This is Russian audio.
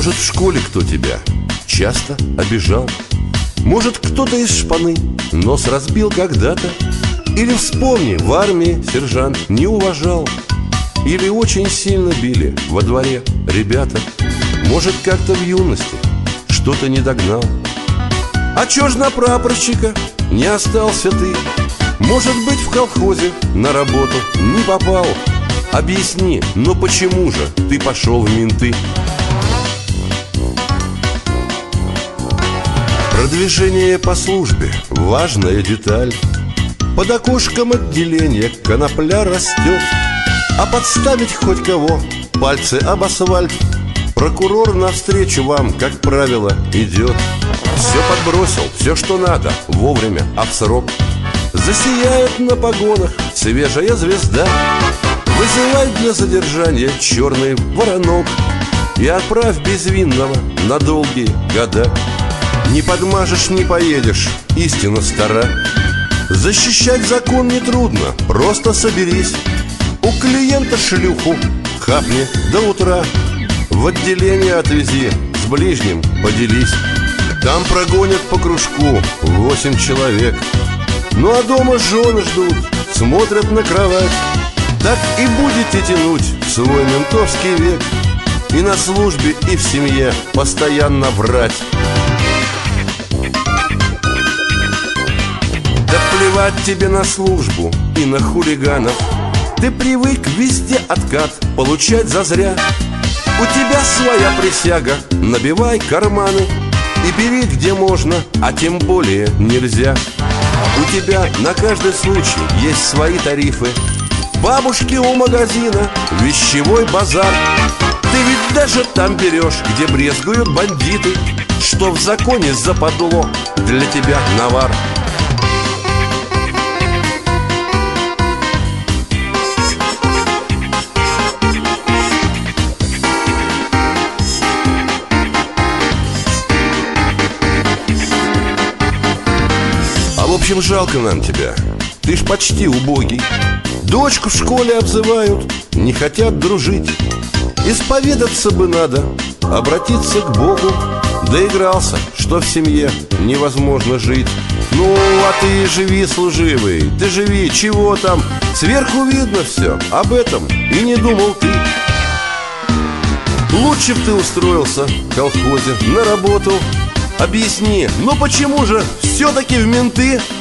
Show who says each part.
Speaker 1: Может, в школе кто тебя часто обижал? Может, кто-то из шпаны нос разбил когда-то? Или вспомни, в армии сержант не уважал? Или очень сильно били во дворе ребята? Может, как-то в юности что-то не догнал? А чё ж на прапорщика не остался ты? Может быть, в колхозе на работу не попал? Объясни, но почему же ты пошел в менты? Продвижение по службе – важная деталь. Под окошком отделения конопля растет, а подставить хоть кого пальцы об асфальт прокурор навстречу вам, как правило, идет. Все подбросил, все, что надо, вовремя, а в срок. Засияет на погонах свежая звезда. Вызывай для задержания черный воронок и отправь безвинного на долгие года. Не подмажешь, не поедешь, истина стара. Защищать закон нетрудно, просто соберись. У клиента шлюху хапни до утра. В отделение отвези, с ближним поделись. Там прогонят по кружку 8 человек. Ну а дома жены ждут, смотрят на кровать. Так и будете тянуть свой ментовский век. И на службе, и в семье постоянно врать. Да плевать тебе на службу и на хулиганов. Ты привык везде откат получать зазря. У тебя своя присяга, набивай карманы и бери где можно, а тем более нельзя. У тебя на каждый случай есть свои тарифы. Бабушки у магазина, вещевой базар. Ты ведь даже там берешь, где брезгуют бандиты, что в законе западло для тебя навар. В общем, жалко нам тебя, ты ж почти убогий. Дочку в школе обзывают, не хотят дружить. Исповедаться бы надо, обратиться к Богу. Доигрался, что в семье невозможно жить. Ну, а ты живи, служивый, ты живи, чего там? Сверху видно все, об этом и не думал ты. Лучше б ты устроился в колхозе на работу. Объясни, ну почему же все-таки в менты?